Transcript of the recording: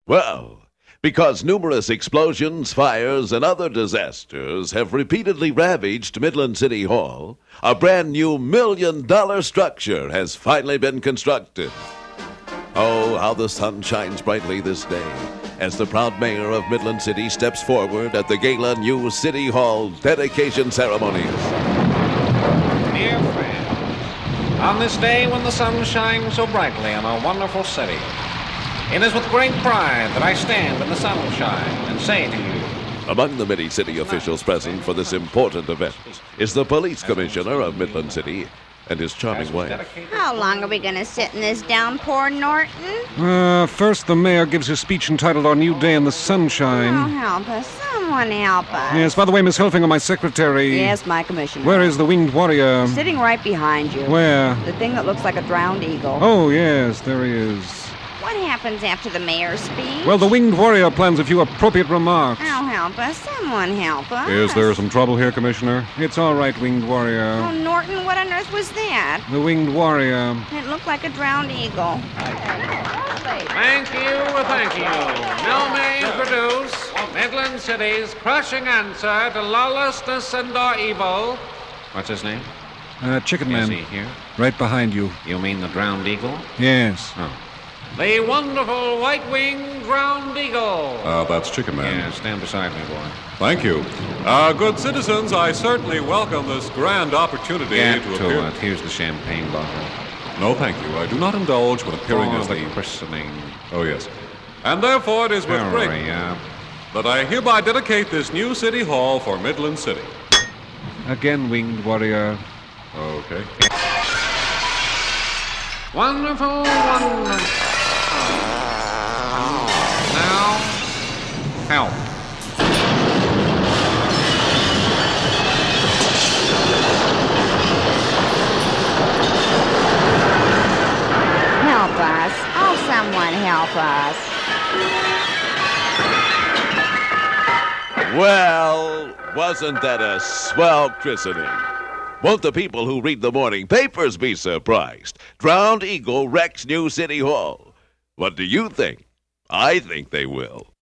Well, because numerous explosions, fires, and other disasters have repeatedly ravaged Midland City Hall, a brand new $1 million structure has finally been constructed. Oh, how the sun shines brightly this day as the proud mayor of Midland City steps forward at the gala new City Hall dedication ceremonies. Dear friends, on this day when the sun shines so brightly in our wonderful city, it is with great pride that I stand in the sunshine and say to you, Among the many city officials present for this important event is the police commissioner of Midland City and his charming wife. How long are we going to sit in this downpour, Norton? First the mayor gives his speech entitled Our New Day in the Oh, Sunshine. help us. Someone help us. Yes, by the way, Miss Helfinger, my secretary. Yes, my commissioner. Where is the winged warrior? Sitting right behind you. Where? The thing that looks like a drowned eagle. Oh, yes, there he is. What happens after the mayor's speech? Well, the winged warrior plans a few appropriate remarks. Oh, help us. Someone help us. Is there some trouble here, Commissioner? It's all right, winged Oh, warrior. Norton, what on earth was that? The winged warrior. It looked like a drowned eagle. thank you. Now may I introduce Midland City's crushing answer to lawlessness and or evil. What's his name? Chicken Is Man. he here? Right behind you. You mean the drowned eagle? Yes. Oh. The wonderful white-winged drowned eagle. That's Chicken Man. Yeah, stand beside me, boy. Thank you. Good citizens, I certainly welcome this grand opportunity Get to to appear. it. Here's the champagne bottle. No, thank you. I do not indulge when appearing For as the the... christening. Oh, yes. And therefore it is with Hurry great up. that I hereby dedicate this new city hall for Midland City. Again, winged warrior. Okay. Wonderful. Now, help. Help us. Oh, someone help us. Well, wasn't that a swell christening? Won't the people who read the morning papers be surprised? Drowned eagle wrecks new City Hall. What do you think? I think they will.